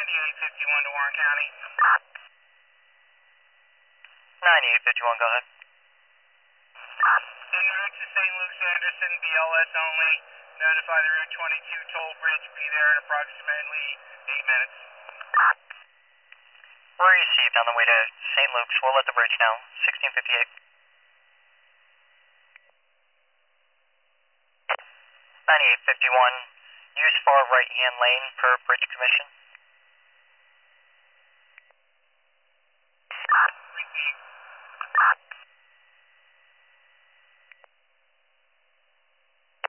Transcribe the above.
9851 to Warren County. 9851, go ahead. En route to St. Luke's Anderson, BLS only. Notify the Route 22 toll bridge. Be there in approximately 8 minutes. Received on the way to St. Luke's. We'll let the bridge know. 1658. 9851. Use far right-hand lane per bridge commission.